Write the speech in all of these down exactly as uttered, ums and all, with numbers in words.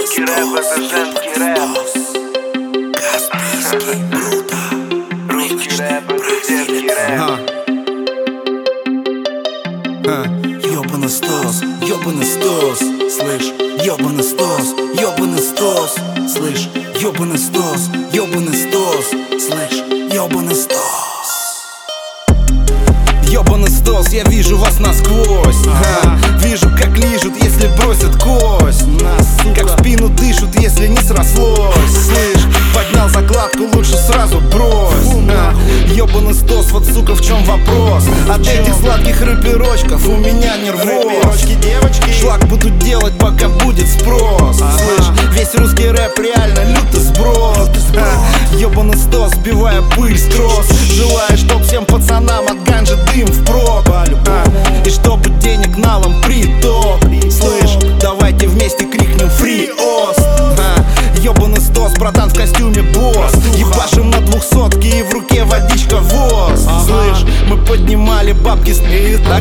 Русский рэп — это женский рэп. Каспийский Брута. Русский рэп — это детский рэп. Ёбаный стос, ёбаный стос, слышь, ёбаный стос, ёбаный стос, слышь, ёбаный стос, ёбаный стос, слышь, ёбаный стос. Ёбаный стос, я вижу вас насквозь, ага. Вижу, как лижут, если бросят кость, как в спину дышат, если не срослось. Слышь, поднял закладку, лучше сразу брось, а. Ёбаный стос, вот сука, в чем вопрос? От этих сладких рэперочков у меня нервоз. Шлак буду делать, пока будет спрос. Слышь, весь русский рэп реально лютый сброд, а. Ёбаный стос, сбивая пыль с трос. Желаю, чтоб всем пацанам от ганжи дым впрок, а. И чтобы денег налом приток. Слышь, давайте вместе крикнем фри ост, а. Ёбаный стос, братан в костюме босс. Ебашим на двухсотке и в руке водичка воз. Слышь, мы поднимали бабки с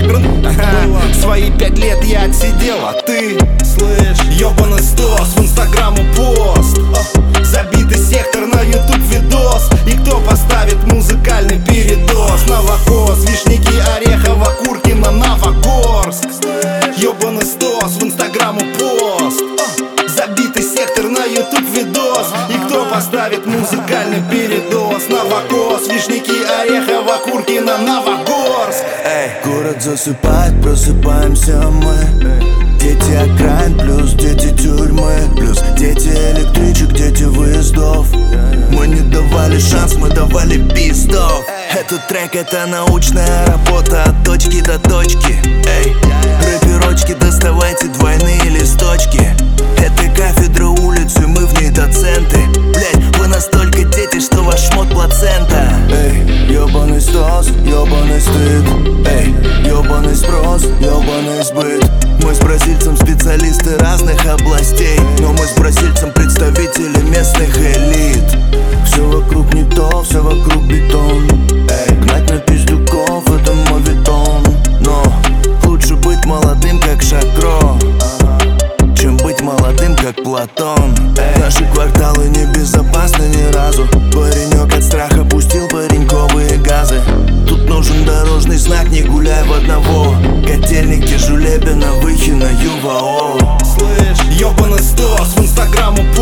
свои пять лет я отсидел, а ты, слышь, ёбаный стос, в инстаграму пост. Забитый сектор на ютуб видос. И кто поставит музыкальный передоз? Новокос, Вишники, Орехово, Куркино, Новогорск. Ёбаный стос, в инстаграму пост. Забитый сектор на ютуб видос. И кто поставит музыкальный передоз? Новокос, Вишники, Орехово, Куркино, Новогорск. Эй, город засыпает, просыпаемся мы. Дети окраин плюс дети тюрьмы, плюс дети электричек, дети выездов. Мы не давали шанс, мы давали пиздов. Этот трек — это научная работа от точки до точки. Эй, рэперочки, доставайте двойные листочки. Это кафедра улицы, мы в ней доценты. Блять, вы настолько дети, что ваш шмот плацента. Эй, ёбаный стос, ёбаный стыд. Эй, ёбаный спрос, ёбаный сбыт. Мы с бразильцем специалисты разных областей, но мы с бразильцем представители местных элит. Все вокруг не то, все вокруг бетон. Эй, гнать на пиздюков — это мой витон. Но лучше быть молодым, как Шакро, чем быть молодым, как Платон. Эй. Наши кварталы не безопасны ни разу. Паренек от страха пустил пареньковые газы. Тут нужен дорожный знак, не гуляй в одного. Котельники, Жулебина, Выхино, ЮВАО. Слышь, ёбаный стос, в инстаграму